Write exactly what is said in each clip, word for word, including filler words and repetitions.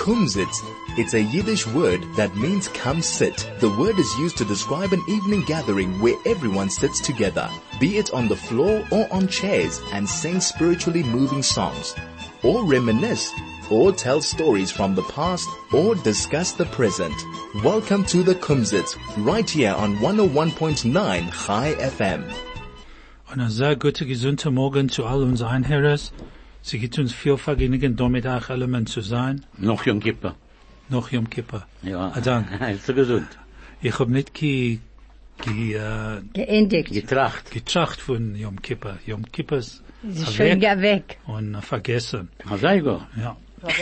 Kumsitz. It's a Yiddish word that means come sit. The word is used to describe an evening gathering where everyone sits together, be it on the floor or on chairs, and sing spiritually moving songs, or reminisce, or tell stories from the past, or discuss the present. Welcome to the Kumsitz, right here on one oh one point nine Chai F M. Und ein sehr guter, gesunder Morgen zu all unseren Einhörers. Sie gibt uns viel Vergnügen, damit auch Element zu sein. Noch Yom Kippur. Noch Yom Kippur. Ja. Ah, dank. Ist so gesund. Ich hab nicht ge, ge, äh, geendigt. Getracht. getracht von Yom Kippur. Yom Kippur ist ist schon gar weg. und äh, vergessen. Ah, sei go. Ja.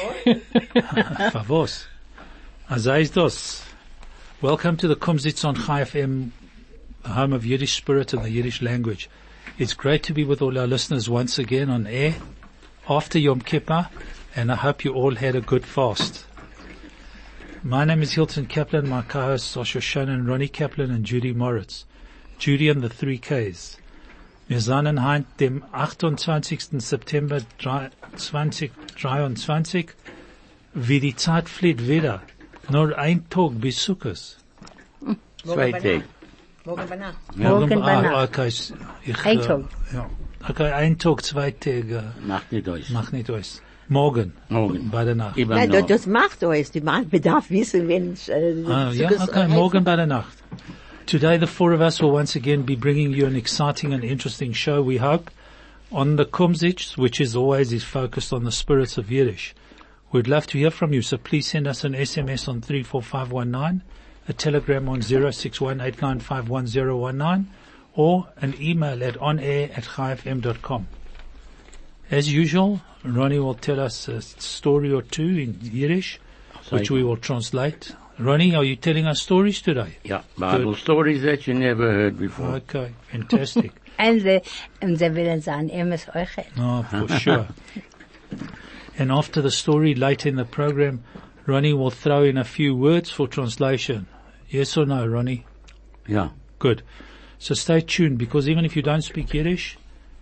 Favos. Also ist das. Welcome to the Kumsitz on Chai F M, the home of Yiddish spirit and the Yiddish language. It's great to be with all our listeners once again on air after Yom Kippur, and I hope you all had a good fast. My name is Hilton Kaplan. My co-hosts are Shoshana and Ronnie Kaplan and Judy Moritz. Judy and the three Ks. Wir sind heute dem achtundzwanzigsten September zwanzig dreiundzwanzig. Wie die Zeit fliegt wieder. Nur ein Tag bis Sukkot. Zwei Tage. Morgen bei Nacht. Morgen Morgen bei ah, Nacht. okay, ich, Ein äh, Tag. Ja. Okay, ein Tag, zwei Tage. Macht nicht aus. Mach nicht aus. Morgen. Morgen. Bei der Nacht. Immer Nein, noch. das macht euch. Die Mann bedarf wissen, wenn es, äh, Ah, yeah, Zuckers- okay, morgen bei der Nacht. Today the four of us will once again be bringing you an exciting and interesting show, we hope, on the Kumsitz, which is always is focused on the spirits of Yiddish. We'd love to hear from you, so please send us an S M S on three four five one nine, a telegram on zero six one eight nine five one zero one nine, or an email at onair at chai f m dot com. As usual, Ronnie will tell us a story or two in Yiddish, which we will translate. Ronnie, are you telling us stories today? Yeah, Bible stories that you never heard before. Okay, fantastic. Und sie, und sie willen sagen, ihr müsst euch reden. Oh, for sure. And after the story, later in the program, Ronnie will throw in a few words for translation. Yes or no, Ronnie? Yeah. Good. So stay tuned, because even if you don't speak Yiddish,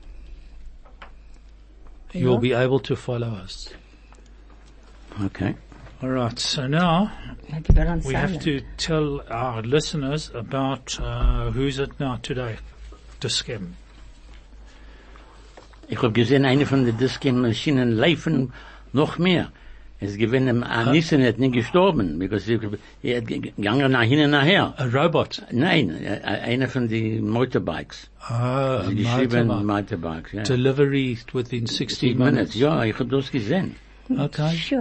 you'll Yeah. be able to follow us. Okay. All right. So now Die waren we have silent. to tell our listeners about uh, who's it now today. The scam. Ich hab gesehen, eine von den Diskenmaschinen laufen noch mehr. Es gewinnt, Anissen hat nicht gestorben, because er hat gegangen nach hinten nachher. A robot. Nein, äh, eine von den Motorbikes. Ah, a Die geschrieben motorbike. Motorbikes, ja. Delivery within sixty Sixty minutes. minutes, ja, ich hab das gesehen. Okay. Sure.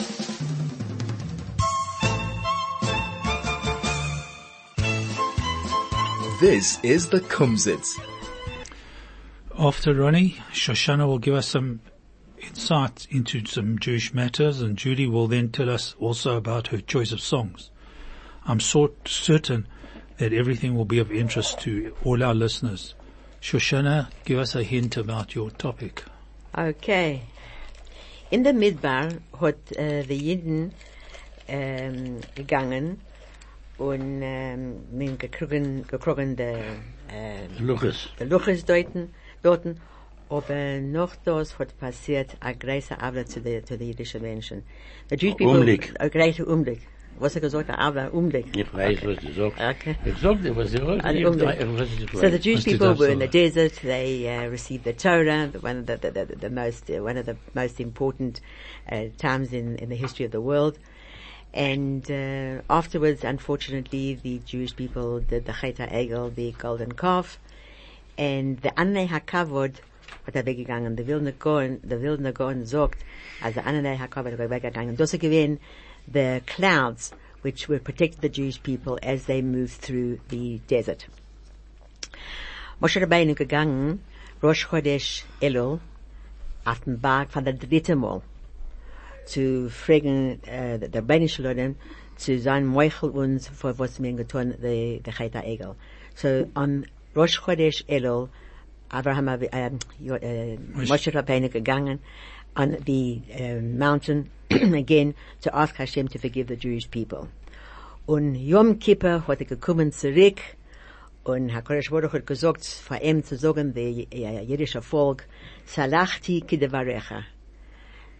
This is the Kumsitz. After Ronnie, Shoshana will give us some insight into some Jewish matters, and Judy will then tell us also about her choice of songs. I'm so certain that everything will be of interest to all our listeners. Shoshana, give us a hint about your topic. Okay. In der Midbar hat äh, die Jiden ähm, gegangen und ähm, mit gekriegen, gekriegen der äh, Luches. der Luches deuten, dorten, aber noch das hat passiert, a große Arbeit zu den zu den jüdischen Menschen. The Jewish people, Umblick. a großer Umblick. Was er gesagt hat, aber Umblick. Ich weiß, was du sagst. Okay. Ich sag dir, was du sagst. An Ich Umblick. weiß, was du So the sagst. Jewish Must do people that were in the so. desert. They uh, received the Torah, the- one of the, the, the, the most uh, one of the most important uh, times in, in the history of the world. And uh, afterwards, unfortunately, the Jewish people did the Chet HaEgel, the golden calf, and the Anei HaKavod hat er weggegangen. The Vilna Gaon, the Vilna Gaon sagt, als der Anei HaKavod hat weggegangen. Das gewesen the clouds which were protecting the Jewish people as they moved through the desert. Moshe Rabbeinu gegangen, Rosh Chodesh Elul, auf den Berg von der dritte Mal, zu fragen, äh, der Rabbeinu Shalom, zu sein Meuchel uns, für was wir getan, the, the Chet HaEgel. So, on Rosh Chodesh Elul, Abraham, äh, äh, Moshe Rabbeinu gegangen, on the uh, mountain again to ask Hashem to forgive the Jewish people. Und Yom Kippur hat er gekommen zurück und HaKadosh Baruch hat gesagt, vor ihm zu sagen, der äh, jüdische Volk, Salachti kidevarecha.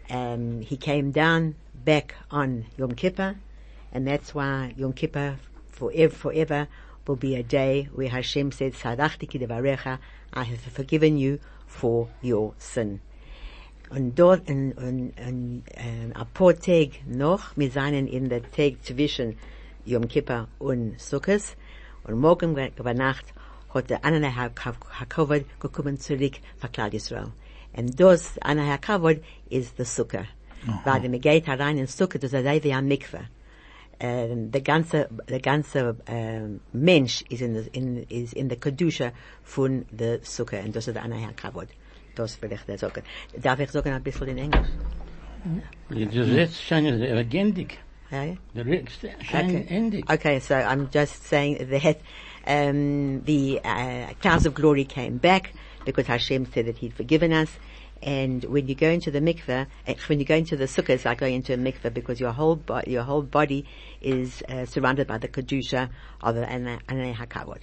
um, he came down back on Yom Kippur, and that's why Yom Kippur forever, forever will be a day where Hashem said, Sadachti ki devarecha, I have forgiven you for your sin. Und dort, und, und, und, ähm, ein paar Tage noch, wir seien in der Tag zwischen Yom Kippur und Sukkot, und morgen über Nacht hat der Anna HaKavod gekommen zurück für Klal Yisrael. Und das Anna HaKavod ist der Sukkah. Weil wenn man geht herein in Sukkah, das ist wie ein Mikveh. Uh, der ganze, der ganze uh, Mensch ist in, in, ist in der Kedusha von der Sukkah, und das ist der Anna HaKavod. Das will ich da sagen. Darf ich sagen ein bisschen in Englisch? Das ist schon endig. Okay. Das ist schon endig. Okay, so I'm just saying that um, the uh, clouds of glory came back because Hashem said that He'd forgiven us. And when you go into the mikveh, when you go into the sukkah, it's like going into a mikveh because your whole bo- your whole body is uh, surrounded by the kedusha of the Anna HaKavod.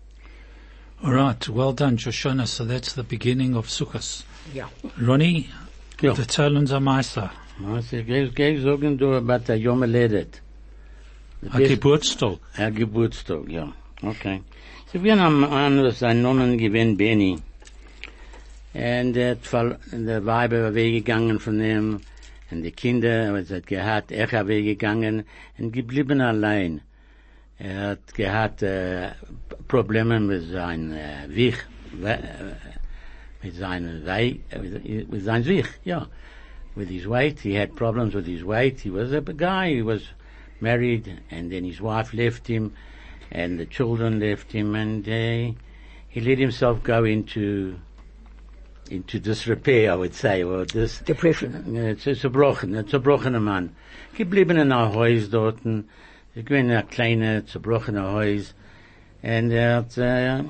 All right, well done, Shoshana. So that's the beginning of Sukkot. Yeah. Ronnie, Ja. erzähl uns am Meister. Was ich gleich sagen, du, about der Yom Haledet. Ein Geburtstag. Ein Geburtstag, ja. Okay. So wir haben an, was ein Nonnen gewinnt, Benny. Und der, der Weiber war weggegangen von ihm, und die Kinder, was hat gehabt, er war weggegangen, und geblieben allein. Er hat gehabt, äh, Probleme mit seinem, äh, Wich, äh, mit seinem Wei, äh, with seinem Wich, yeah. With his weight, he had problems with his weight. He was a guy, he was married, and then his wife left him, and the children left him, and, uh, he let himself go into, into disrepair, I would say, or this Depression. It's a zerbrochen, a zerbrochener Mann. Geblieben in ein Haus dorten. Ich bin ein kleiner, zerbrochener Haus. Und er hat, äh,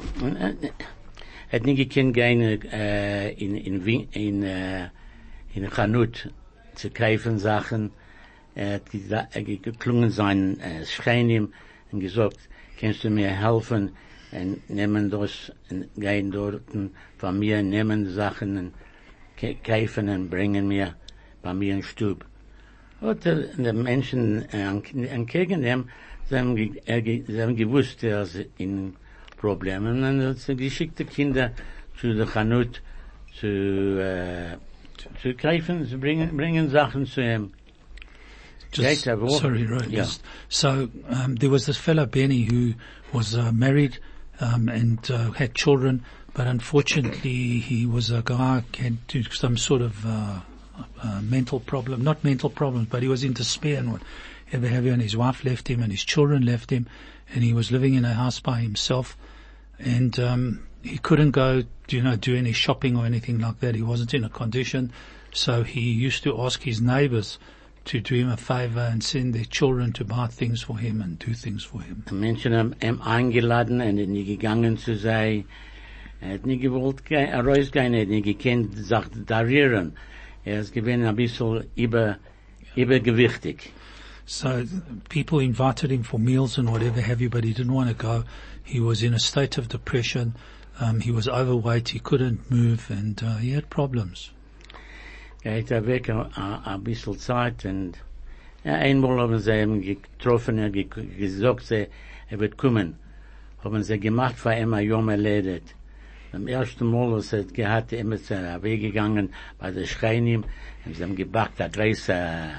hat nicht gekannt gehen, äh, in, in, in, äh, in Chanut zu kaufen Sachen. Er hat gesa- geklungen sein, äh, Schreinim und gesagt, kannst du mir helfen? Und nehmen das, und gehen dort von mir, nehmen Sachen und kaufen und bringen mir bei mir in den Stub. Und die Menschen entgegen dem, sie haben, ge- sie haben gewusst, er ist in Problemen, und er hat geschickte Kinder zu der Chanut zu, äh, zu kaufen, zu bringen, bringen Sachen zu ihm. Just, Right, uh, sorry, right. yeah. Just, so um, there was this fellow Benny who was uh, married um, and uh, had children, but unfortunately he was a guy who had to some sort of uh, uh, mental problem, not mental problems, but he was in despair and whatever have you. And his wife left him, and his children left him, and he was living in a house by himself, and um, he couldn't go, you know, do any shopping or anything like that. He wasn't in a condition, so he used to ask his neighbors to do him a favor and send their children to buy things for him and do things for him. Menschen haben ihn eingeladen, und er nicht gegangen zu sein. Er hat nicht gewollt ge- rausgehen, er hat nicht gekannt, sagt, darieren. Er ist gewesen ein bisschen über, übergewichtig. So people invited him for meals and whatever have you, but he didn't want to go. He was in a state of depression. Um, he was overweight. He couldn't move, and uh, he had problems. Er hat er weg a, a, a bisschen Zeit, und ja, einmal haben sie ihn getroffen, er ge gesagt, sie, er wird kommen. Haben sie gemacht für ihn ein Yom Haledet. Am ersten Mal, was er gehabt, er ist er weggegangen bei der Schreinim, und sie haben gebackt, ein großer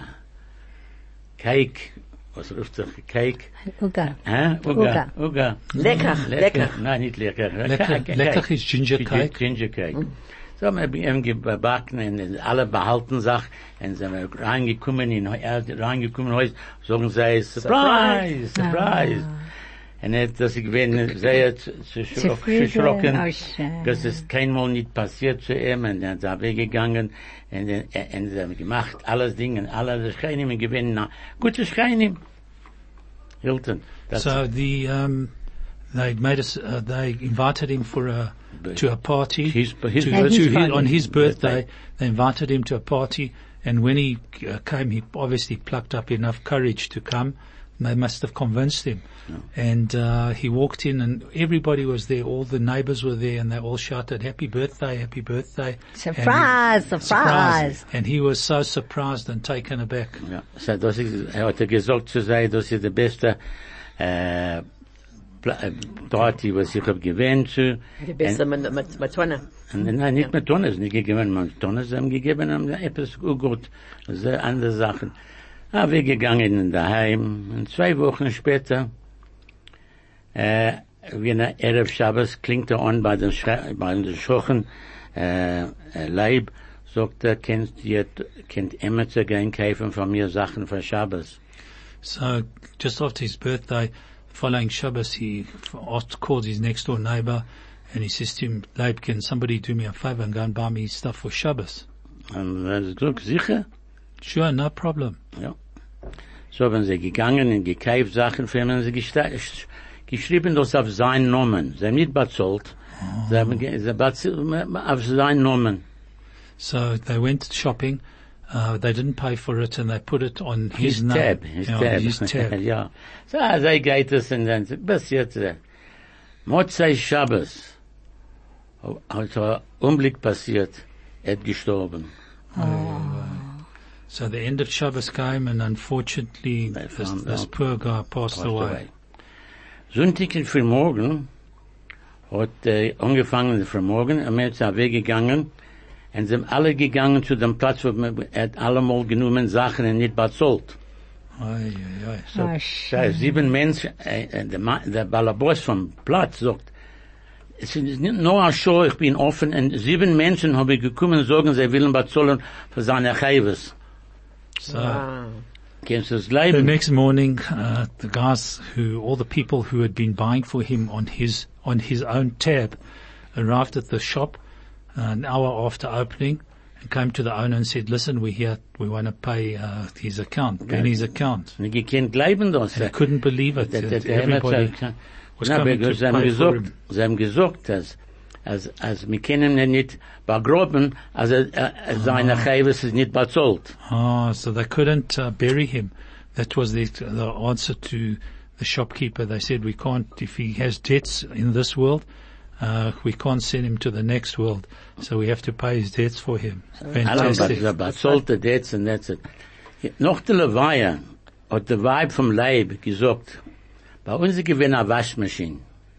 Cake, was ruft sich Cake? Uga. Hä? Uga. Uga. Lecker, lecker. Nein, nicht lecker. Lecker, lecker ist Ginger Cake. Ginger Cake. So haben wir ihm gebacken, und alle behalten sich, und sind wir reingekommen, in, er reingekommen, heute, sagen sie, Surprise, Surprise. Und er hat das gewesen, sehr erschrocken, dass es keinmal nicht passiert zu ihm, und er ist da weggegangen, und er, und sie haben gemacht, alles Dinge, alle Schreinim gewinnen, gute Schreinim. Hilton. That's So the um, they made us. Uh, they invited him for a to a party. His- his to, birthday. to his, party. on his birthday. Birthday. They invited him to a party, and when he uh, came, he obviously plucked up enough courage to come. They must have convinced him. And uh, he walked in and everybody was there. All the neighbors were there and they all shouted, happy birthday, happy birthday. Surprise, and he, surprise. And he was so surprised and taken aback. Ja. So, das ist, er hat gesagt zu sein, das ist der beste, äh, Party, was ich hab gewähnt zu. Die beste mit, mit, mit Tonne. Nein, nicht mit Tonne, nicht gegeben, mit Tonne haben gegeben, haben etwas gut, sehr andere Sachen. Ah, wir gegangen in daheim, und zwei Wochen später, äh, wie eine Erev Shabbos klingt er an bei den, Schre bei den Schochen, äh, Leib, sagt er, kennt ihr, kennt immer zu gehen kaufen von mir Sachen für Shabbos. So, just after his birthday, following Shabbos, he asked, called his next door neighbor, and he says to him, Leib, can somebody do me a favor and go and buy me stuff for Shabbos? Und er hat gesagt, sicher? Sure, no problem. Ja. So haben sie gegangen und gekauft Sachen für ihn, und sie geschrieben das auf seinen Namen. Sie haben nicht bezahlt. Oh. Sie haben sie bezahlt auf seinen Namen. So they went shopping. Uh, they didn't pay for it and they put it on his, his name. tab. His ja, tab. His tab. Ja. So, so geht es und dann, bis jetzt, Motzei Shabbos, hat ein Unglück passiert, er hat gestorben. Oh. So the end of Shabbos came and unfortunately this, this poor guy passed, passed away. away. Sonntag in Frühmorgen hat äh, angefangen für morgen, er ist weggegangen und sind alle gegangen zu dem Platz, wo man hat allemal genommen Sachen und nicht bezahlt. Ai, ai, ai. So, oh, so sieben Menschen, äh, der, der Ballerboss vom Platz sagt, es ist nicht nur ein Show, ich bin offen, und sieben Menschen habe ich gekommen und sagen, sie wollen bezahlen für seine Chaives. So, wow. The next morning, uh, the guys who, all the people who had been buying for him on his, on his own tab arrived at the shop uh, an hour after opening and came to the owner and said, listen, we're here, we want to pay, uh, his account, Benny's account. And you can't believe das. And he couldn't believe it. That, that, everybody was coming to pay for him. Sie haben gesagt, dass, als, als wir können ihn nicht begraben, als er, er, seine Chaives ist nicht bezahlt. Ah, so they couldn't uh, bury him. That was the, the answer to the shopkeeper. They said, we can't, if he has debts in this world, uh, we can't send him to the next world. So we have to pay his debts for him. Fantastic. Alle bezahlte Debts and that's it. Noch der Levaya hat der Weib vom Leib gesagt, bei uns gewinnt eine Waschmaschine.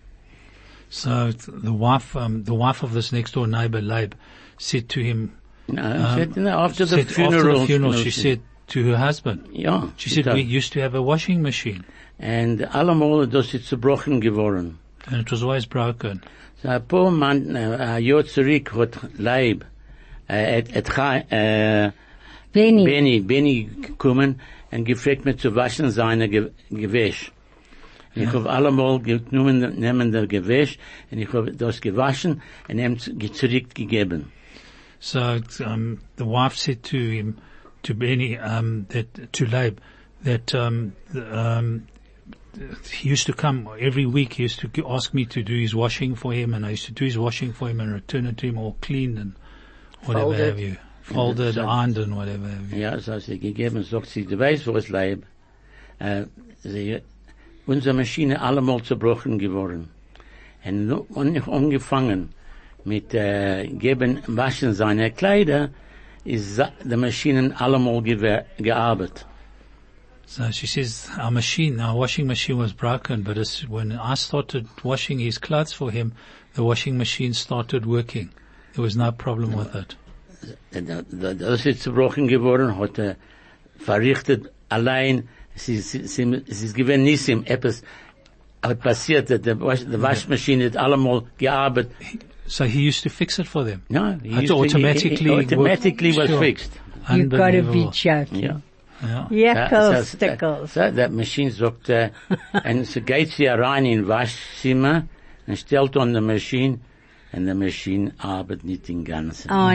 So the wife, um, the wife of this next door neighbor, Leib, said to him, no, um, said, no, after the said funeral, after the funeral, she said to her husband, yeah, she said, we used to have a washing machine. And allemal, das ist zerbrochen geworden. And it was always broken. So ein paar Mann, ein Jahr zurück hat Leib, äh, et, et, äh, Benny. Benny, Benny gekommen und gefragt mir zu waschen seine Ge Gewäsch. Ich habe allemal genommen, nehmen der Gewäsch, und ich habe das gewaschen und ihm zurückgegeben. So, um, the wife said to him, to Benny, um, that, to Leib, that, um, um, he used to come every week, he used to ask me to do his washing for him, and I used to do his washing for him and return it to him all clean and whatever Folded. have you. Folded, so, ironed and whatever have you. Ja, so hat sie gegeben, sagt sie, du weißt, wo es Leib, äh, sie, unsere Maschine allemal zerbrochen geworden. Und ich angefangen mit äh, geben, waschen seine Kleider, ist die Maschinen allemal gearbeitet. So she says, our machine, our washing machine was broken, but as, when I started washing his clothes for him, the washing machine started working. There was no problem with it. Das ist zerbrochen geworden, hat er verrichtet allein. Es ist, es ist gewesen Nissim, etwas hat passiert, die Waschmaschine hat allemal gearbeitet. So he used to fix it for them? No, it automatically, to, it automatically was sure. fixed. You gotta be joking. Yeah. Ja. Jekyll Stickles. So, that machine sagt, uh, and so geht sie rein in Waschzimmer und stellt on the machine, and the machine arbeitet nicht den ganzen. Oh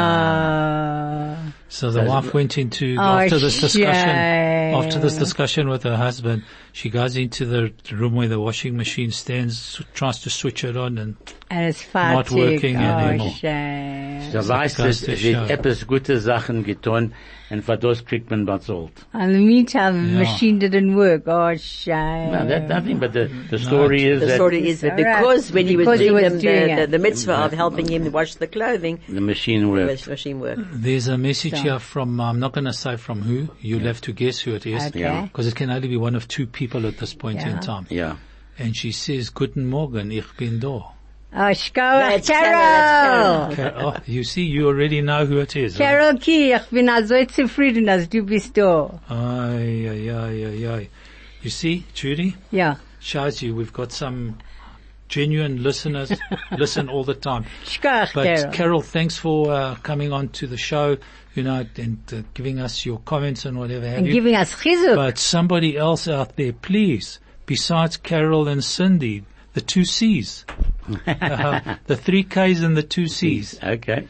no. So the So wife went into, Oh, after this discussion, shame. after this discussion with her husband, she goes into the room where the washing machine stands, tries to switch it on, and And it's not fertig. working Oh, anymore. shame. So weißt du, goes to es show. wird etwas gute Sachen getan, und für das kriegt man bezahlt. In the meantime, the Yeah. machine didn't work. Oh, shame. No, that nothing, but the, the story is The that story is that All right. because when he was Because he doing, was them doing the, the, it. the mitzvah of helping him wash the clothing, the machine the worked. machine worked. There's a message So. here from, I'm not going to say from who, you'll have to guess who it is. Okay. Yeah. Because it can only be one of two people at this point Yeah. in time. Yeah. And she says, Guten Morgen, ich bin da. Oh, Shkoach, That's Carol. Carol, Okay, oh, you see, you already know who it is. right? Carol Ki, ich bin so zufrieden, als du bist da. Ay, ay, ay, ay, ay. You see, Judy, Ja. shows you we've got some genuine listeners, listen all the time. Shkoach, But Carol. Carol, thanks for uh, coming on to the show, you know, and uh, giving us your comments and whatever have And you. giving us chizuk. But somebody else out there, please, besides Carol and Cindy, the two C's. uh, the three K's and the two C's. Okay.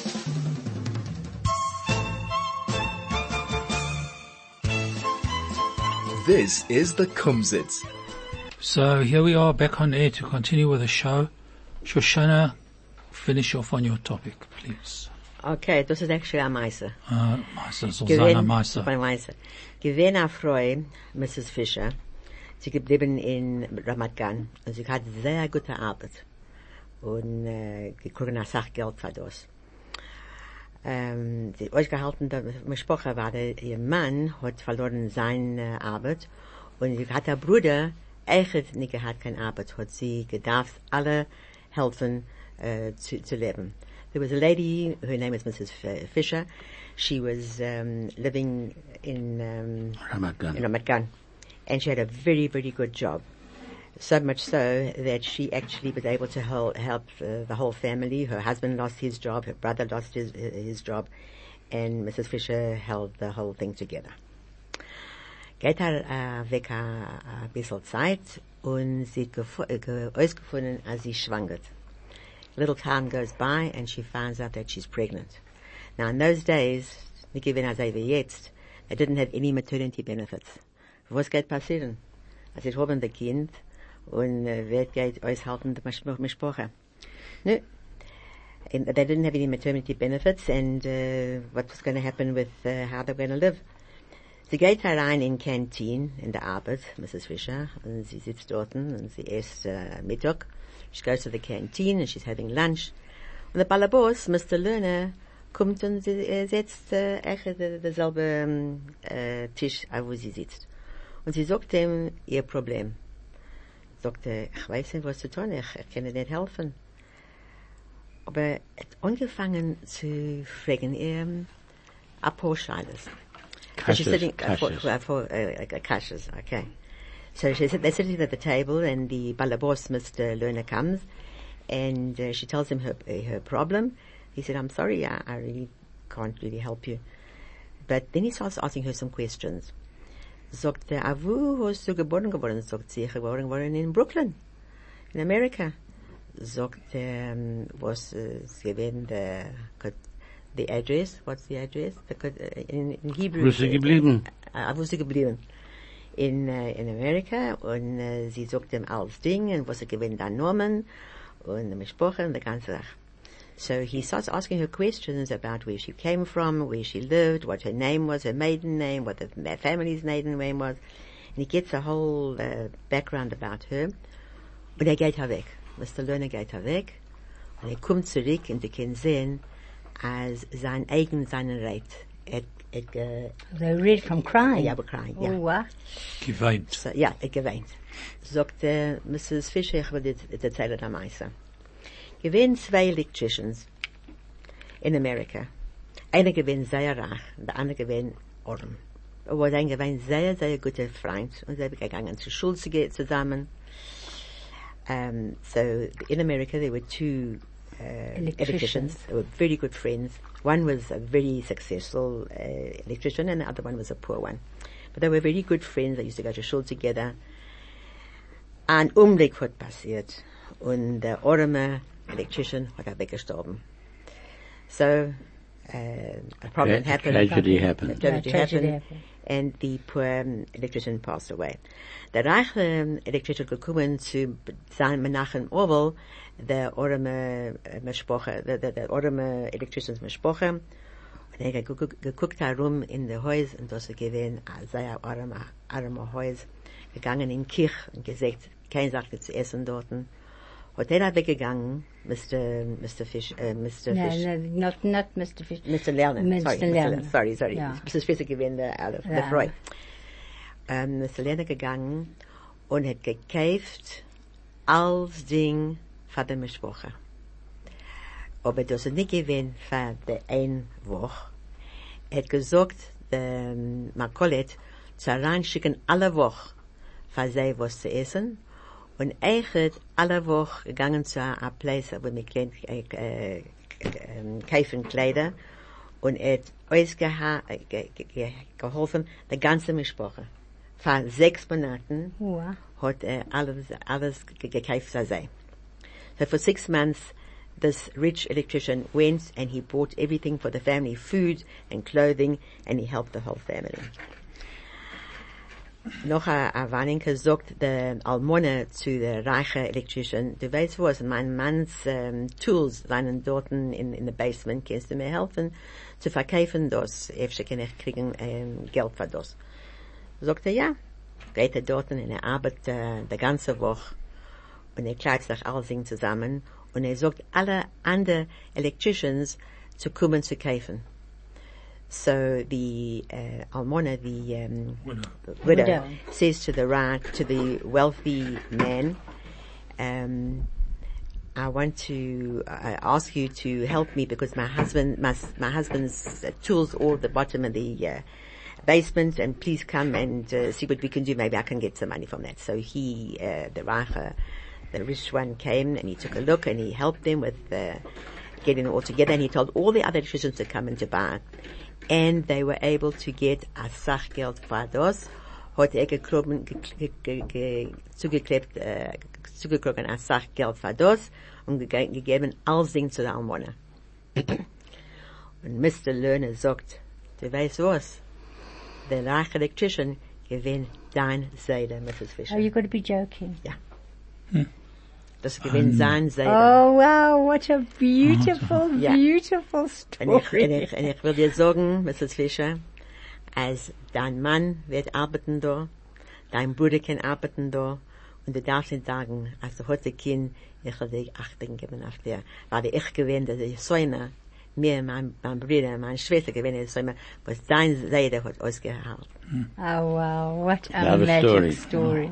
This is the Kumzits. So here we are back on air to continue with the show. Shoshana, finish off on your topic, please. Okay, das ist actually a Meister. Uh, Meister, Susanna Meister. Mein Meister. Gewinn a Frau, Missus Fischer. Sie geblieben in Ramat Gan. Und sie hat sehr gute Arbeit. Und, äh, gekriegen a Sachgeld für das. Ähm, sie euch gehalten, da, Mischpoche war, der, ihr Mann hat verloren seine Arbeit. Und sie hat der Bruder, echt nicht gehabt, keine Arbeit, hat sie gedarf, alle helfen, äh, zu, zu leben. There was a lady, her name is Missus F- Fisher. She was um, living in um, Ramat Gan. in Ramat Gan, and she had a very, very good job. So much so that she actually was able to help, help uh, the whole family. Her husband lost his job, her brother lost his his job, and Missus Fisher held the whole thing together. Geht er äh, weg a, a bisschen Zeit und sie hat äh, ausgefunden, als sie schwangert. Little time goes by and she finds out that she's pregnant. Now in those days, nicht wie jetzt, they didn't have any maternity benefits. Was geht passieren? Also ich habe ein Kind und äh, wer geht aushalten die Mischproche? No. And they didn't have any maternity benefits and uh, what was going to happen with uh, how they were going to live. Sie geht herein in Canteen, in der Arbeit, Missus Fisher, und sie sitzt dort und sie isst uh, Mittag. She goes to the canteen and she's having lunch. Und der Balabos, Mister Lerner, kommt und sie äh, setzt äh, echt der, derselbe ähm, äh, Tisch, wo sie sitzt. Und sie sagt ihm ihr Problem. Sagt er, ich weiß nicht, was zu tun, ich, ich kann dir nicht helfen. Aber er hat angefangen zu fragen, ähm, a paar Scheiles. So she's sitting, uh, for, Kashas. uh, for, uh, uh, kashas, okay. So she said, they're sitting at the table and the balabos, Mister Lerner, comes and uh, she tells him her, uh, her problem. He said, I'm sorry, I, I really can't really help you. But then he starts asking her some questions. Sagt er, ah, wo hast du geboren geworden? Sagt sie, ich geboren geworden in Brooklyn, in Amerika. Sagt er, um, was ist gewesen, the, the address, what's the address? The, uh, in, in Hebrew. Wo ist sie geblieben? Uh, wo ist sie geblieben? In, uh, in Amerika, und uh, sie sagt ihm alles Ding, und was er gewinnt an Norman, und die Mischproche, und die ganze Sache. So he starts asking her questions about where she came from, where she lived, what her name was, her maiden name, what the family's maiden name was. And he gets a whole uh, background about her. Und er geht er weg. Mister Lerner geht er weg. Und er kommt zurück und sie können sehen, als sein eigen seinen Reit. Er, er, äh, They read from crying. ja, aber crying, ja. Oh, what? Geweint. So, ja, er geweint. Sagt äh, Missus Fischer, ich will dir erzählen am meisten. Gewinn zwei Electricians in Amerika. Einer gewinn sehr reich, der andere gewinn arm. Aber ein gewinn sehr, sehr guter Freund und sie sind gegangen zur Schule zu gehen zusammen. Um, so in America there were two uh, Electricians. electricians. They were very good friends. One was a very successful uh, electrician and the other one was a poor one. But they were very good friends. They used to go to Schule together. Ein Unglück hat passiert und der arme electrician hat er weggestorben. So, uh, a problem Tra- happened. tragedy happened. A tragedy Yeah, tragedy happened. happened. and the poor um, electrician passed away. The reiche um, electrician gekommen zu sein Menachem Orwell, the Orme uh, Meshpoche, the, the, the Orme electrician's Meshpoche, und er hat geguckt herum in der Haus, und das ist gewesen, ein sehr armer, armer Haus, gegangen in Kirch und gesagt, keine Sache zu essen dorten. Hat er weggegangen, Mister Mister Fish, uh, Mister No, Fish. no, not, not Mister Fish. Mister Lerner. Mister Sorry, Lerner. Mister Sorry, sorry. Ja. Mister Fischer gewinnt der, der, der Ja. Freud. Ähm, Mister Lerner gegangen und hat gekauft alles Ding für die Mischwoche. Aber das ist nicht gewinnt für die eine Woche. Er hat gesagt, der Makolet zu reinschicken alle Woche für sie was zu essen. Und ich hat alle Woche gegangen zu einem Platz, wo wir äh, äh, äh, kaufen Kleider, und er hat uns geha ge ge geholfen, die ganze Mischproche. Vor sechs Monaten Wow. hat er alles, alles gekauft für sie. So for six months, this rich electrician went and he bought everything for the family, food and clothing, and he helped the whole family. Noch a, a Warnenke sagt der Almone zu der reiche Electrician, du weißt was, mein Manns um, Tools seien dort in, in the basement, kannst du mir helfen zu verkaufen das, efsche kann ich kriegen um, Geld für das. Sagt er ja, geht er dort und er arbeitet uh, die ganze Woche und er kleidet sich alles zusammen und er sagt alle anderen Electricians zu kommen zu kaufen. So the uh, Almona, the um, Widow. widow, Widow. says to the right, to the wealthy man, um, I want to uh, ask you to help me because my husband, my, my husband's uh, tools all at the bottom of the uh, basement, and please come and uh, see what we can do. Maybe I can get some money from that. So he, uh, the Reicher, the rich one, came and he took a look and he helped them with uh, getting it all together, and he told all the other electricians to come and to buy. And they were able to get a Sachgeld für das. Hat er gekroben, ge, ge, ge, zugeklebt, äh, zugekrogen a Sachgeld für das und ge, gegeben alles Ding zu der Almona. Und Mister Lerner sagt, du weißt was? Der reiche Electrician gewinnt dein Seide, Missus Fischer. Oh, you've got to be joking. Ja. Hm. Das gewinnt sein Seide. Oh, wow, what a beautiful, Ja. beautiful Und story. ich, und ich, und ich will dir sagen, Missus Fischer, als dein Mann wird arbeiten da, dein Bruder kann arbeiten da, und du darfst nicht sagen, als du heute Kind, ich will dir Achtung geben auf dir, weil ich gewinne, dass ich Säume, mir, mein, mein Bruder, meine Schwester gewinne, Säume, was dein Seide hat ausgehalten. Oh, wow, what a Love a magic story. story.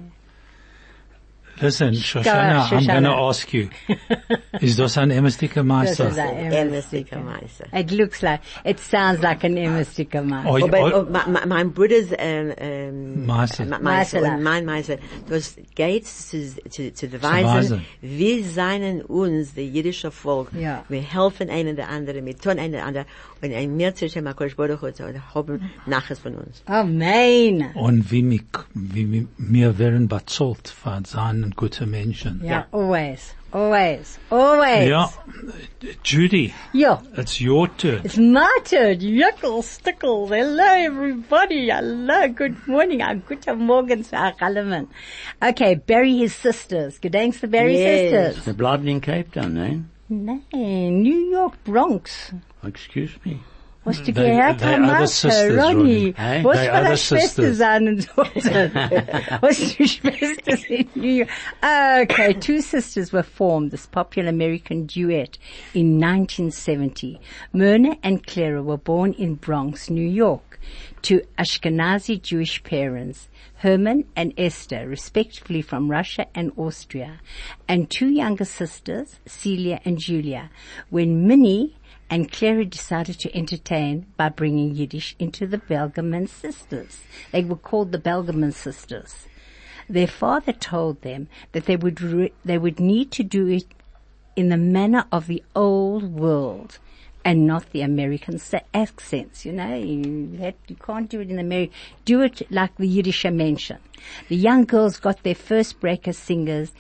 Listen, Shoshana, I'm Shoshana. going to ask you, is this an Emestika This Meister? is a Emestika Emestika. Meister. It looks like, it sounds like an Emestika man. Oh, Aber oh, oh, ma- ma- mein Bruder's ähm, ähm, Meister. Ma- Meister Meister. und mein Meister, das geht zu, zu, zu beweisen, Weisen. wir seien uns, der jüdische Volk, Ja. wir helfen einen der anderen, wir tun einen der anderen, und ein mehr zu Hashem HaKadosh Baruch Hu zu haben Nachricht von uns. Amen. Und wie mi- wie mi- wir werden bezahlt für seinen guten Menschen. Yeah, always, always, always. Ja, Judy, Yeah. it's your turn. It's my turn. Yuckles, stickles. Hello, everybody. Hello. Good morning. Uh, Guten Morgen, Sir Kalaman. Okay, bury his sisters. Gedenkst du bury Yes. sisters? Sie bleiben in Cape Town, nein? Nein, New York, Bronx. Excuse me. Was du They- gehört they haben, other Martha, sisters, Ronnie? Ronnie. Hey? Was They für other eine Schwester sisters. seinen Tochter? Was du Schwesters in New York? Okay, two sisters were formed, this popular American duet, in nineteen seventy. Myrna and Clara were born in Bronx, New York, to Ashkenazi Jewish parents, Herman and Esther, respectively from Russia and Austria, and two younger sisters, Celia and Julia. When Minnie and Clara decided to entertain by bringing Yiddish into the Belgerman sisters. They were called the Belgerman sisters. Their father told them that they would re- they would need to do it in the manner of the old world and not the American sa- accents. You know, you, had, you can't do it in America. Do it like the Yiddish mention. The young girls got their first break as singers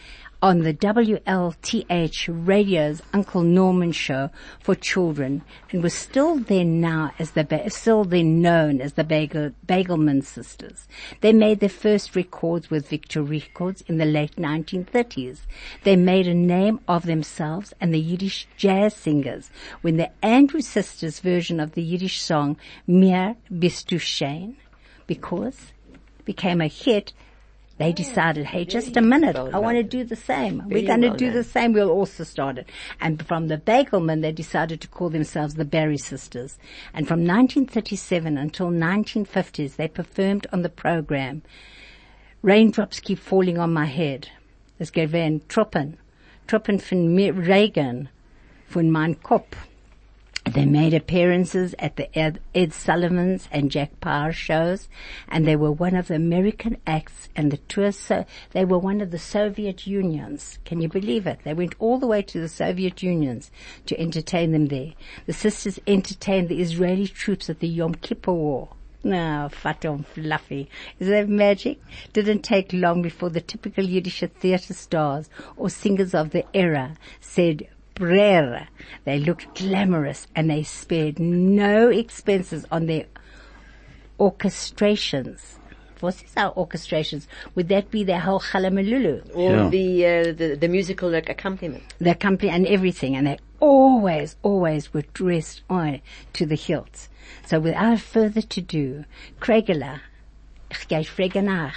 on the W L T H radio's Uncle Norman show for children, and was still then now as the ba- still then known as the Bagel, Bagelman sisters. They made their first records with Victor Records in the late nineteen thirties. They made a name of themselves and the Yiddish jazz singers when the Andrew Sisters version of the Yiddish song Mir bist du schön, because it became a hit, they decided, hey, just a minute, I want to do the same. We're going to do the same. We'll also start it. And from the Bagelman, they decided to call themselves the Barry Sisters. And from nineteen thirty-seven until nineteen fifties, they performed on the program Raindrops Keep Falling on My Head. Es gewesen Truppen. Truppen von Regen, von mein Kopf. They made appearances at the Ed, Ed Sullivan's and Jack Parr shows, and they were one of the American acts and the tour, so they were one of the Soviet unions. Can you believe it? They went all the way to the Soviet unions to entertain them there. The sisters entertained the Israeli troops at the Yom Kippur War. No, fat and fluffy. Is that magic? Didn't take long before the typical Yiddish theater stars or singers of the era said, Brer. They looked glamorous and they spared no expenses on their orchestrations. What is our orchestrations? Would that be their whole Chalamalulu? Or Yeah. the, uh, the, the musical like, accompaniment. The company and everything, and they always, always were dressed on to the hilt. So without further to do, Kraegela, ich gehe fragen nach.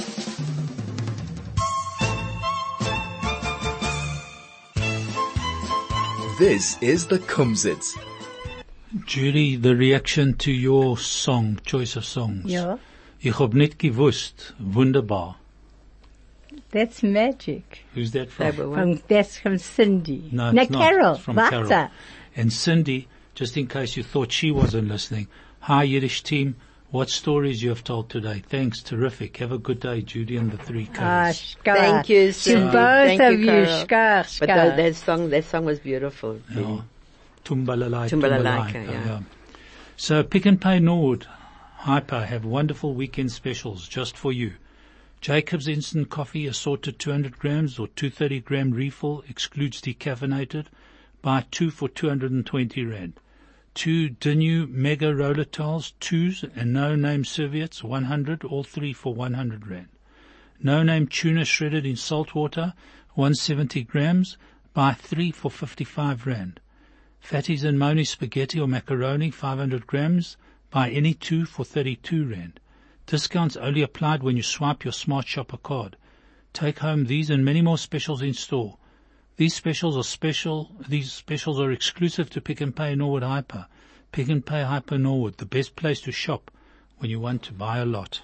This is the Kumsitz. Judy, the reaction to your song, choice of songs. Ja. Ich hab nicht gewusst. Wunderbar. That's magic. Who's that They from? were From, that's from Cindy. No, no it's not. Carol. It's from Warte. Carol. And Cindy, just in case you thought she wasn't listening, hi Yiddish team, what stories you have told today. Thanks, terrific. Have a good day, Judy and the three Ah, colors. shkar. Thank you, To Cindy. both Thank of you, you, Carol. shkar, But shkar. that, that song, that song was beautiful. Yeah. Tumbalalai, Tumbalalaika, Tumbalalaika, yeah. So Pick and Pay Norwood, Hyper have wonderful weekend specials just for you. Jacob's Instant Coffee assorted two hundred grams or two thirty gram refill excludes decaffeinated. Buy two for two hundred twenty rand. Two Dinu Mega Roller Towels, twos and no name serviettes, one hundred, all three for one hundred rand. No name tuna shredded in salt water, one hundred seventy grams, buy three for fifty-five rand. Fatties and Moni spaghetti or macaroni, five hundred grams, buy any two for thirty-two rand. Discounts only applied when you swipe your Smart Shopper card. Take home these and many more specials in store. These specials are special, these specials are exclusive to Pick and Pay Norwood Hyper. Pick and Pay Hyper Norwood, the best place to shop when you want to buy a lot.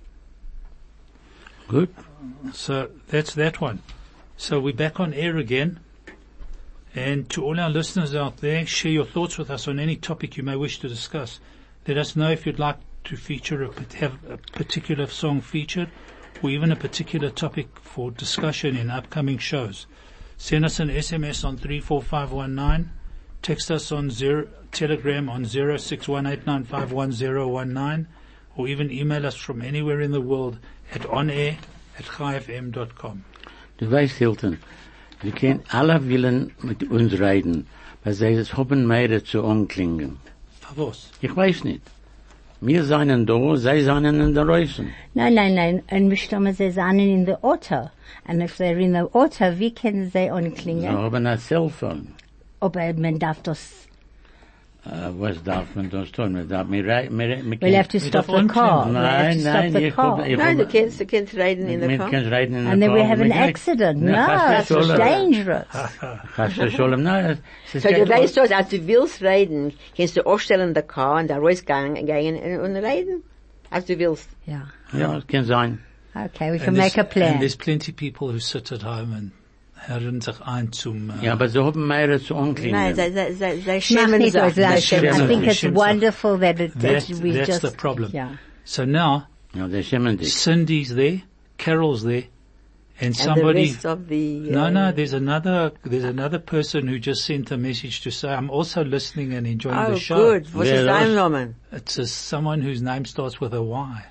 Good. So that's that one. So we're back on air again. And to all our listeners out there, share your thoughts with us on any topic you may wish to discuss. Let us know if you'd like to feature a, have a particular song featured or even a particular topic for discussion in upcoming shows. Send us an S M S on three four five one nine. Text us on zero, Telegram on zero six one eight nine five one zero one nine, or even email us from anywhere in the world at onair at chai f m dot com. Du weißt, Hilton, wir können alle willen mit uns reden, weil sie es haben mehr zu umklingen. Was? Ich weiß nicht. Wir seien da, sie seien in der Reusen. Nein, nein, nein. Und wir stammen sie sind in the auto. And if they're in the auto, wie können sie Sie anklingen? haben ein Cellphone. Aber man darf das, Uh, was darf man das tun? Man darf mir rei- mir- mir- we'll have to We stop don't the car. want We'll have Nein, to stop nein, the ich car. hab- ich No, hab- the kids, the kids riding in the Mit car. kannst reiten in And der then we Car, have an mit- accident. No, Na, that's Chas v'sholem. dangerous. Chas v'sholem. Nein, es ist So du kein- weißt doch, als du willst reden, kannst du aufstellen der Car und da rausgehen gehen und reden. Als du willst. Yeah. Ja, es kann sein. Okay, we And can make there's- a plan. And there's plenty people who sit at home and hören sich ein zum, uh, Ja, aber sie haben mehr zu umklingen. Nein, sie, sie, sie, sie Mach schämen nicht sich. so, Sie I schämen I schämen think sich. it's Schämen sich. wonderful that it, that That- we that's just, the problem. yeah. So now, Ja, sie schämen sich. Cindy's there, Carol's there, and And the somebody, rest of the... no, uh, no, there's another, there's another person who just sent a message to say, I'm also listening and enjoying Oh, the show. good. Was Wer ist das? dein Name? It's a, someone whose name starts with a Y.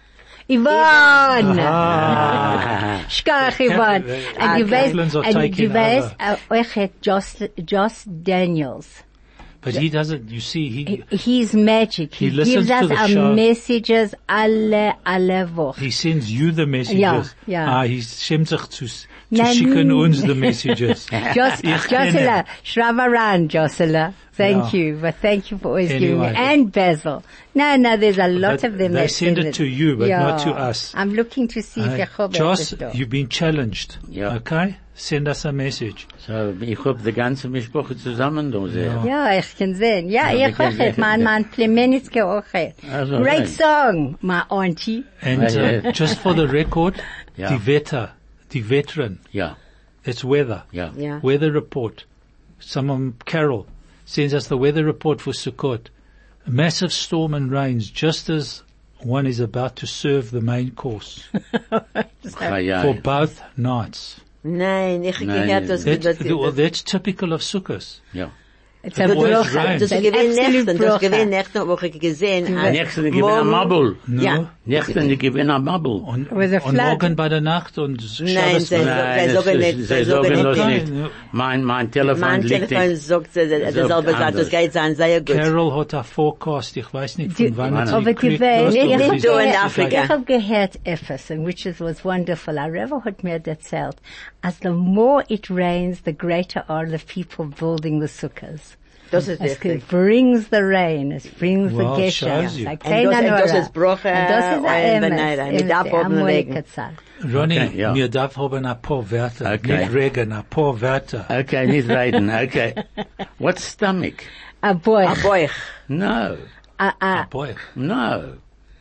Yvonne. Ah. Schkach Yvonne. And you Katherine's are weiß, and taking you weiß, over. uh, euch hat Joss, Joss Daniels. But he doesn't, you see, he, He- He's magic. He, He listens gives us to the our show. messages alle, alle Woche. he sends you the messages. Ja, ja. Ah, he schämt sich zu, zu Nein. schicken uns the messages. Jos, Ich kenne. Josela, Shravaran, Josela. Thank Yeah. you, but thank you for always giving me, Anyway. and Basil. No, no, there's a lot But of them they that send it to you, but not to us. I'm looking to see if Uh, you have Joss, it. you've been challenged. Yeah. Okay? Send us a message. So, ich hab die ganze Mischproche zusammen da sehr. Ja, ich kann sehen. Ja, Ja, ich wir auch können it. Mein, sehen. mein Plemenitske auch it. Also, Great nein. song, my auntie. And Ja, ja. uh, just for the record, Ja. the vetter, the veteran, Ja, that's weather. ja. Yeah. Weather report. Someone, Carol, sends us the weather report for Sukkot. A massive storm and rains just as one is about to serve the main course Chayai. for both nights. Nein, ich Nein, gehört, dass, That, dass, well, dass, that's typical of Sukkot. Ja. It's a It always brocha. rains. das It's an gewinnt absolute Nächten, das gewinnt brocha. Nächten, wo ich gesehen habe. Nächsten gewinn am Mabel. No? Ja. Nächsten gewinn am Mabel. Und, With a und flood. morgen bei der Nacht und Nein, Shabbos sie bei- Nein, sie das sagen ist- nicht, sie sie sagen sagen das nicht. nicht. Mein, mein Telefon Mein liegt Telefon nicht. sagt, äh, dasselbe sagt, das anders. geht sein sehr gut. Carol hat a forecast, ich weiß nicht Die- von wann Nein, es nein. Aber die gekriegt Welt, hast, Nee, aber ich sie du in sagt, Afrika. Ich habe gehört etwas, and which is, was wonderful. Our Rebbe hat mir erzählt, as the more it rains, the greater are the people building the sukkahs. Das ist As richtig. it brings the rain, it brings Well, the it shows gesher. you. Like Und das- und das Nora. ist Broche Und das ist und ein Beneide, Emes, mit Emes, Abhoben eine legen. moeike Zeit. Ronny, Okay, ja. mir darf haben ein paar Wörter, Okay. nicht regen, ein paar Wörter. Okay, nicht reden. Okay. What's stomach? A boy, A Beuch. No. a, a, Boy, No.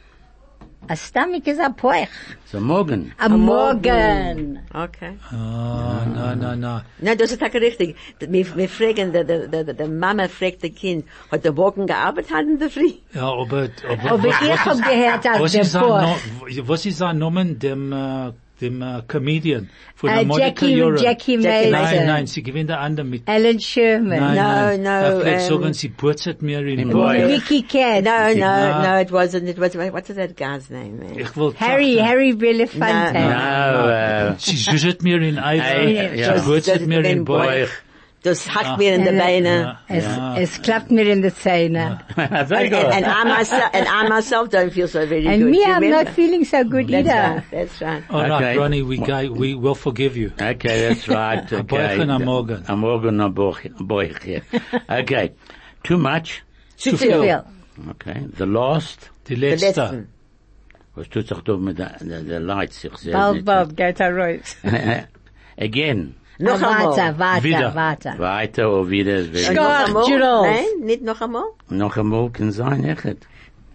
a stomach is a boy. So morgen. A morgen. Okay. oh, no, no, no. Nein, das ist auch richtig. Wir, wir fragen, der, der, der, der Mama fragt das Kind, hat der Morgen gearbeitet hat in der Früh? Ja, aber, aber, Aber ich hab gehört, als was der ist sein, Boy. no, was ist sein Name, dem, äh, dem, äh, Comedian von Uh, der Monica Jackie, Europe? Jackie Jackie Mason. Nein, nein, sie gewinnt der andere mit. Alan Sherman. Nein, nein. no, Er vielleicht ähm, sagen, sie putzet mir in Im Boy. Boy. Ricky Cat. No, no, Ah. no, it wasn't, it was, what's that guy's name, man? Ich will Harry, Tochter. Harry Belafonte. No, uh, Sie schüttet mir in Eifer, Ei, ja. sie putzet mir in Boy. Das hackt mir in die Beine. Es, Ja. es klappt mir in die Zähne. And, and, and I myself, and I myself don't feel so very And good. me, You I'm remember? not feeling so good That's either. right, that's right. All right, Okay. Ronnie, we go, we will forgive you. Okay, that's right. A Okay. boich and a morgen. A morgen, a boich, a boich, yeah. Okay. Too much? Zu Zu viel. viel. Okay. The last Die Der letzte. letzten. was tut sich da mit der, der, der Lights, ich sehe Bald, nicht. bald, geht er raus. Again. Noch Weiter, einmal. weiter, Wieder. weiter. Weiter oder wieder. ist very- Scott. Noch einmal? Jules. Nein, nicht noch einmal? Noch einmal kann sein, echt.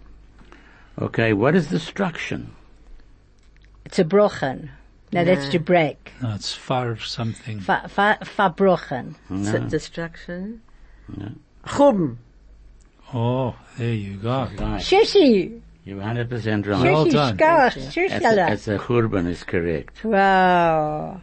Okay, what is destruction? Zerbrochen. No, that's to break. No, it's far something. Ver, ver, verbrochen. S- Destruction. Chuben. Oh, there you go. Right. Shishi. You're one hundred percent right. Well Shishi, done. skach, It's, shishala. it's a churban is correct. Wow.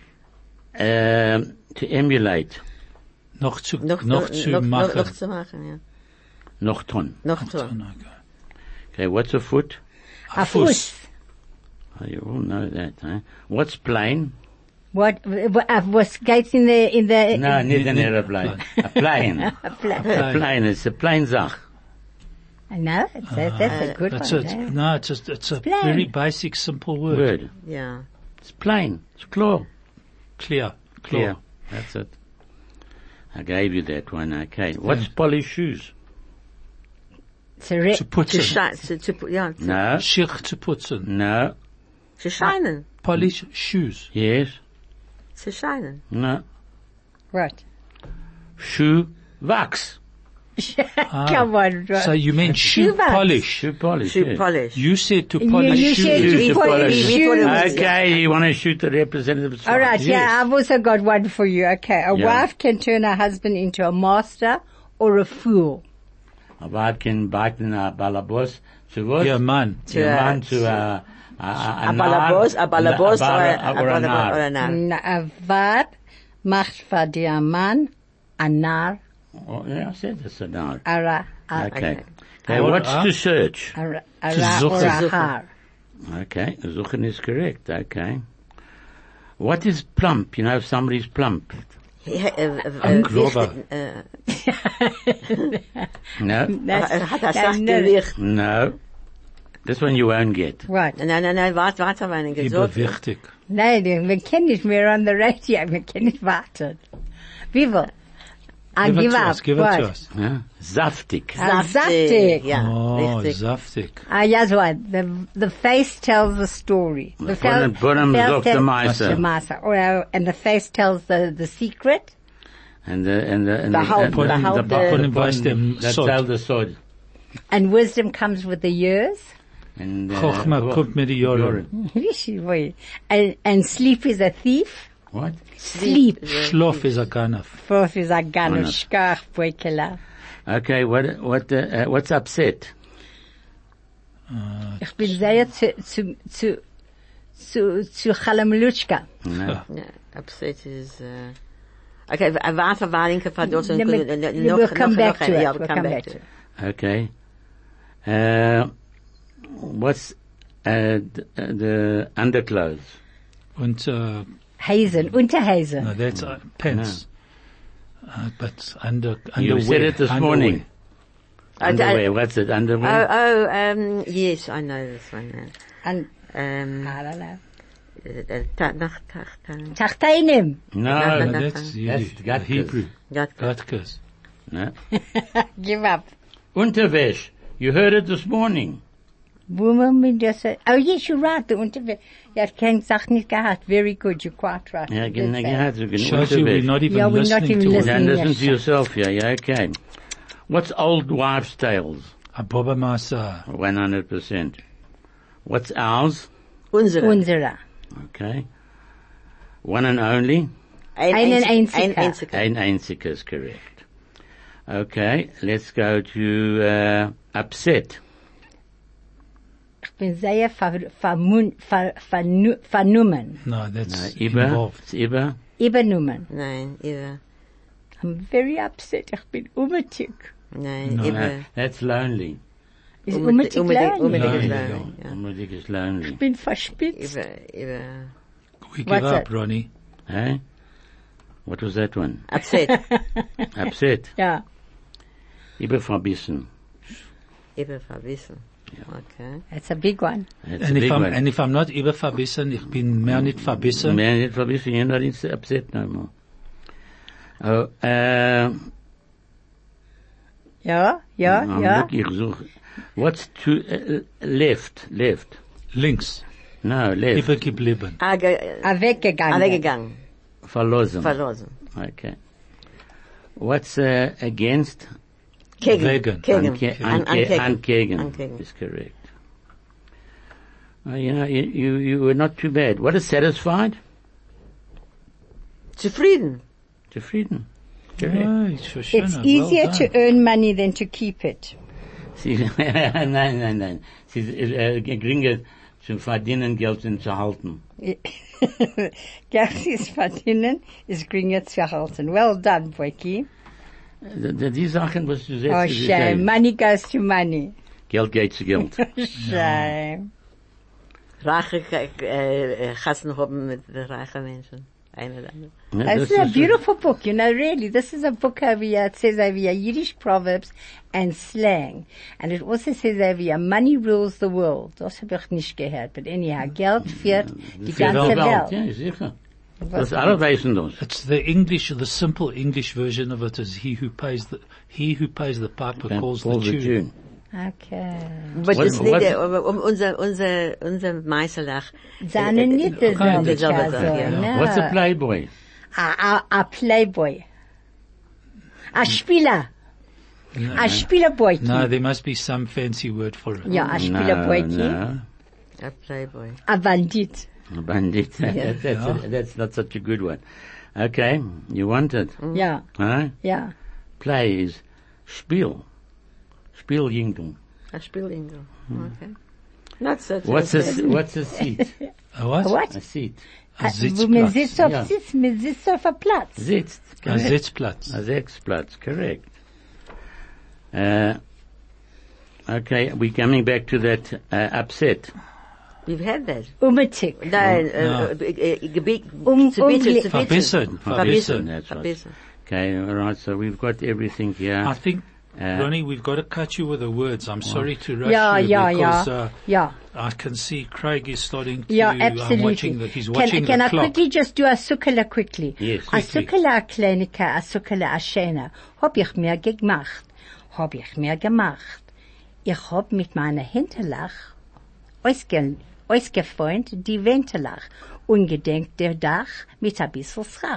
Um, to emulate. Noch zu, Noch, noch zu noch, machen. Noch, noch zu machen, ja. Noch ton. Noch zu. Okay, what's a foot? A Fuß. Oh, you all know that, huh? What's plane? What, what, uh, was gates in the, in the, No, in- not in- an aeroplane. A plane. a fla- A plane. It's a plane zach. No, it's, that, that's a good That's one. it. eh? No, it's a, it's a Plain. very basic, simple word. Word. Ja. It's plain. It's clear. Clear. Clear. Clear. That's it. I gave you that one. Okay. What's polished shoes? Zu re- Zu putzen. Zu scheinen, zu, zu, ja, zu, No. Schicht zu putzen. No. zu scheinen. Polish shoes. Yes. Zu scheinen. No. What? Shoe wax. Come on, So you meant shoe Shoe wax. polish. Shoe polish. Zu yes. polish. You said to You- polish you shoes. said Shoes to to polish polish. shoes. Okay, you want to shoot the representative's All right, face. yeah, I've also got one for you. Okay, a Yeah. wife can turn her husband into a master or a fool. Aber hat kein Baiten a Balabos zu was? Ja, Mann. Zu, Ihr äh, Mann zu a a A Balabos, a Balabos a oder bar- a or a Balabos nar. oder Nar. Na, a Weib macht für der Mann a Narr Oh, yeah, I said this a nar. or a, a, Okay. Okay. Okay, Or what's a- to search? a, a, Zu ra or suchen. a Haar. Okay, suchen is correct. Okay. What is plump? You know, if somebody's plump. Ja, äh, äh, Ein äh, Grober. äh, No? That's, er hat das no, sagt no. Gewicht. No. This one you won't get. Right. Nein, nein, nein, warte, warte, meine gesagt. Überwichtig. Nein, wir kennen nicht mehr on the radio. Wir können nicht warten. Wie viel? I Give it give to up. us, give it What? to us. Yeah? Saftig. Ah, saftig. Ja, Oh, richtig. saftig. Ah, yes, what? The, the face tells the story. The Von den Brunnen the face sagt der tells- Meister. The Meister. Or, and the face tells the, the secret. And the, and the, and The the, Haupt- and the the, Haupt- the, Von dem weiß dem that Sod. tell the sword. And wisdom comes with the years. And, uh, Chochma what? kommt mit den Jahren. and, and sleep is a thief. What? Sleep. Schlaf is a ganaf. Fourth is a gun Why of not? schach, boykela. Okay, what, what, uh, uh, what's upset? Ich bin sehr zu, zu, zu, zu, zu Chalamlutschka. No. Ja, upset is, uh, okay, uh, warte, warte, verdorst, Then we- then we'll come back to it. Ja, We'll we'll come back to it. Okay. Uh, what's, uh, the, uh, the underclothes? Und, uh, Hazen, Unterhazen. no, that's uh, pants. Uh, but under, You underwear. said it this underwear. morning. Uh, Underwear, uh, what's it, Oh, underwear? oh, um, yes, I know this one now. And, Um, I don't know. uh, ta- nach, ta- ta- Tachtainim. No, No, no, that's no. Yiddish. That's Gatkes. Hebrew. Got- Gatkas. no. Give up. Unterwäsch. You heard it this morning. Woman mit das, oh yes, you're right, the Unterwe. Ja, kein Sach nicht gehabt. Very good, you're quite right. Ja, You did genau, say. gehabt, so genau, Shows you we're Unterwäsch. not even Yeah, we're not listening even to it. listening. Then listen Yes, to sir. yourself, yeah, yeah, okay. What's old wives' tales? A Baba Masa. one hundred percent. What's ours? Unsere. Unsere. Okay. One and only? Ein Einen einzig- ein einziger. einziger. Ein einziger is correct. Okay, let's go to, uh, upset. Ich bin sehr ver, vermun, ver, vernu, vernommen. No, that's Uh, Iber? involved. It's Iber? Übernommen. Nein, Iber. I'm very upset. Ich bin umgetig. Nein, No. No, Iber. that's lonely. Ist Unbedingt- umgetig unbedingt- lernen. unbedingt Lonely, lernen, ja. Unbedingt is lonely. Ich bin verspitzt. Iber, Iber. We give What's up, that? Ronnie. Hey? What was that one? Upset. Upset. Ja. Iber verbissen. Iber verwissen. Okay. That's a big one. That's a And if big I'm, one. and if I'm not ever verbissen, ich bin mehr nicht verbissen. Man, it verbissen, you're not in- upset no more. Oh, uh, Ja, ja, I'm ja. looking, ich suche. What's to, uh, left, left? Links. No, left. Übergeblieben. Ah, ge- Ah, weggegangen. ah, weggegangen. Verlosen. Verlosen. Okay. What's, uh, against? Gegen. Wegen. Gegen. Anke- An- anke- Ankegen. Ankegen Ankegen. is correct. Uh, you know, you, you, you were not too bad. What is satisfied? Zufrieden. Zufrieden. Correct. Oh, it's so schön. It's Well easier done. to earn money than to keep it. Sie, nein, nein, nein. Sie ist äh, geringer zu verdienen, Geld und zu halten. Geld ist verdienen, ist geringer zu halten. Well done, Boyki. Die, die, die Sachen, was du Oh, sagst, ist shame. geil. Money goes to money. Geld geht zu Geld. Shame. Reiche, äh, äh, Gassen haben mit den reichen Menschen. Eine oder andere. Ja, This das is a ist- beautiful book, you know, really. This is a book over here. It says over here Yiddish proverbs and slang. And it also says over here, money rules the world. Das habe ich nicht gehört. But anyhow, Geld führt die Für ganze die Welt. Ja, sicher. Was Das alle wissen das. It's the English, the simple English version of it is he who pays the, he who pays the piper calls the Calls the tune. tune. Okay. Aber What- das nicht, what- äh, um unser, unser, unser Meisterlach. Seine nicht dieselbe dieselbe Sache, Person, ja. no. What's a playboy? A, a, a playboy. A Spieler. A Spielerboyki. No, there must be some fancy word for it. Ja, a No, Spielerboyki. no. A Playboy. A Bandit. A bandit. That, that's, Yeah. a, that's not such a good one. Okay, you want it. Ja, Huh? ja. Play is Spiel. Spieljinkel. A Spielingel. Okay. Not such What's a, a, what's a seat? A what? A what? A seat. A Wo man Sitzplatz. sitzt auf Ja. Sitz, man sitzt auf einem Platz. Sitzt. A Correct. Sitzplatz. A Sechsplatz, correct. Uh, okay, we're coming back to that uh, upset. We've had that. Umatik. Nein, No. äh, äh, äh, gebi- Um- zu bitte, umgle- zu Verbessern. Verbessern, that's right. Verbessern. Okay, all right. So we've got everything here. I think, Uh, Ronnie, we've got to cut you with the words. I'm sorry to rush Yeah, you yeah, because yeah. Uh, Yeah. I can see Craig is starting to. Yeah, I'm absolutely. watching the, he's can watching can the I clock. quickly just do a sukala quickly? Yes, A quickly. sukala a klenika, a sukala a schöner. Hab ich mir gemacht. Hab ich mir gemacht. Ich hab mit meiner Hinterlach ausge, ausgefreut die Wentelach. Ungedenk der Dach mit a bissl Schach.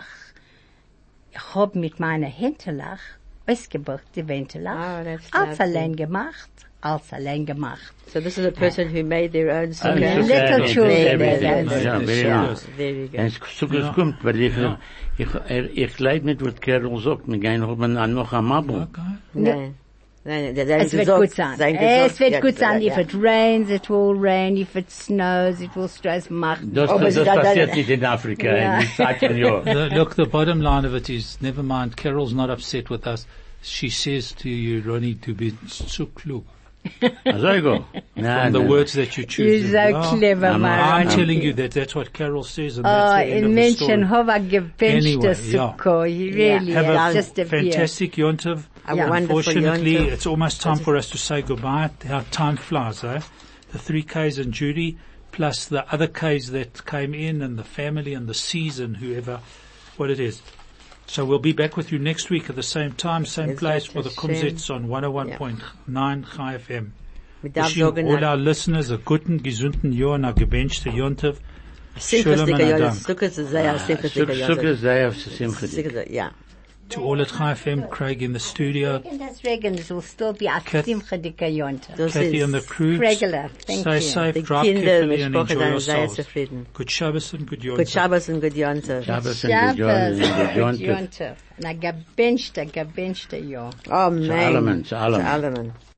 Ich hab mit meiner Hinterlach ausgebracht die Wentelach. Oh, that's Als lovely. allein gemacht, als allein gemacht. So this is a person who made their own Oh, sukkah. it's Little okay. children, Everything. that's- Yeah, very Yeah. nice. Very good. En es sogar kommt, weil ich, ich, ich, ich leid nicht, was Carol sagt. Wir gehen haben noch ein Mabel. Okay. Nein. Nein, der Es wird gut sein. Es wird gut sein. If it rains, it will rain. If it snows, it will stress machen. Das, Aber das, sie das da- passiert nicht in Afrika, Ja. in die zweiten Jahr. The, look, the bottom line of it is, never mind, Carol's not upset with us. She says to you, Ronnie, to be zu klug. Also ich go. From the words that you choose. You're so clever, I'm- my I'm Ronnie. telling you that that's what Carol says, and Oh, that's the end in of the Menschen story. have a gewünschte Anyway, yeah. Sukkah. You really Have have a just a beer. fantastic Yontov. A wonderful Unfortunately, Yom Tov. it's almost time for us to say goodbye. How time flies, eh? The three Ks and Judy, plus the other Ks that came in, and the family and the season, whoever, what it is. So we'll be back with you next week at the same time, same Yes, place that's for the a shame. Kumsitz on one oh one point nine Chai F M. Mit darf Wishing sagen, all our listeners a guten, gesunden Jahr and a gebenchte Yontov. Simchas Shalom and Dika Adam. Yonah. Sukkah is sehr Simchas Dika Sukkah Yonah. sei auf Simcha. Sukkah, yeah. To all at Chai F M, Craig in the studio, And that's regular. It will still be a Kath- simcha dika yonta. Das Kathy ist- and the crew. Regular. Thank Stay you. safe, Die drive Kinder, carefully and Mischproche enjoy sind sehr yourselves. zufrieden. Good Shabbos and good Yom Good Tov. Shabbos und good Yom Tov. Shabbos and Shabbos, Good Yom good Tov. yonta. Na gebenchte, gebenchte Jahr. Oh, man. Alleman, zu allem. Zu allem.